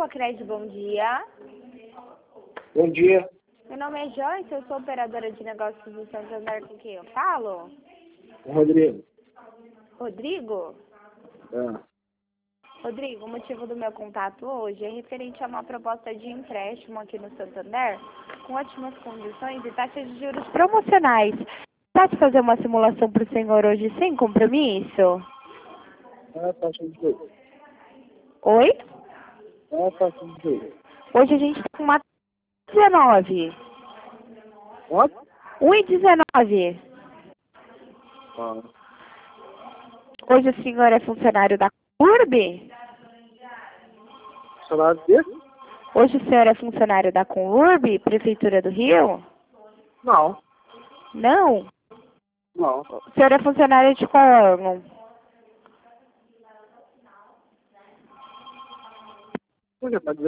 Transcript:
Locred, bom dia. Bom dia. Meu nome é Joyce, eu sou operadora de negócios do Santander, com quem eu falo? Rodrigo. Rodrigo? É. Rodrigo, o motivo do meu contato hoje é referente a uma proposta de empréstimo aqui no Santander, com ótimas condições e taxas de juros promocionais. Pode fazer uma simulação para o senhor hoje sem compromisso? É a taxa de juros. Oi? É a taxa de juros. Hoje a gente está com uma 19. Quanto? 1,19. Ah. Hoje o senhor é funcionário da CURB? Salário desse? Hoje o senhor é funcionário da CURB, Prefeitura do Rio? Não. Não? Não. O senhor é funcionário de qual órgão? Por que tá